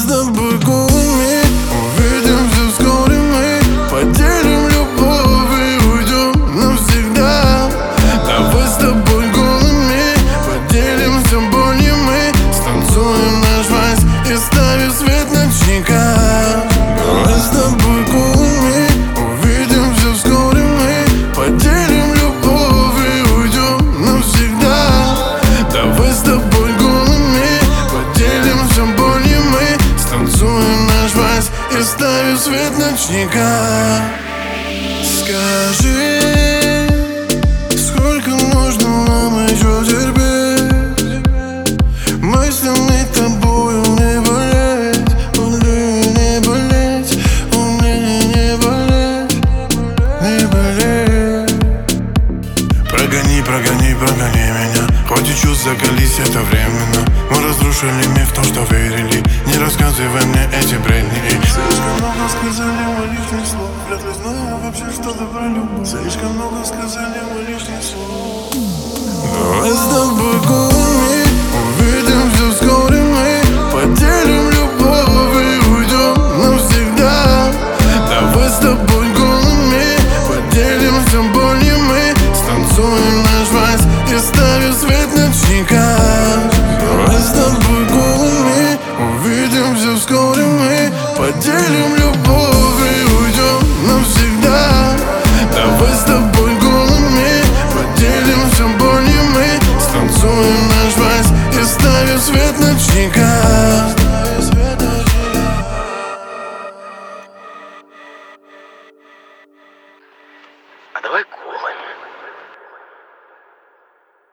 с тобой голыми увидимся вскоре мы, поделим любовь и уйдем навсегда. Давай с тобой голыми поделимся болью мы, станцуем наш вальс и ставим свет ночника. Давай с тобой голыми увидимся вскоре мы, поделим любовь и уйдем навсегда. Давай с тобой голыми поделимся болью мы, станцуем наш вальс и ставим свет ночника. Скажи, сколько нужно нам еще терпеть, мыслями тобою не болеть, не болеть, не болеть, не болеть. Прогони, прогони, прогони меня, хоть и чувств закались, это временно. Мы разрушили миф, в то, что верили. Не рассказывай мне эти бредни. Слишком много сказали мы лишних слов, вряд ли знаю вообще что-то про любовь. Слишком много сказали мы лишних слов. Давай с тобой голыми увидимся вскоре мы, поделим любовь и уйдем навсегда. Давай с тобой голыми поделимся болью мы, станцуем наш вальс и ставим свет ночника. Давай с тобой голыми увидимся вскоре мы, поделим любовь и уйдем навсегда. Давай с тобой голыми поделимся болью мы, станцуем наш вальс и ставим свет ночника. А давай голыми.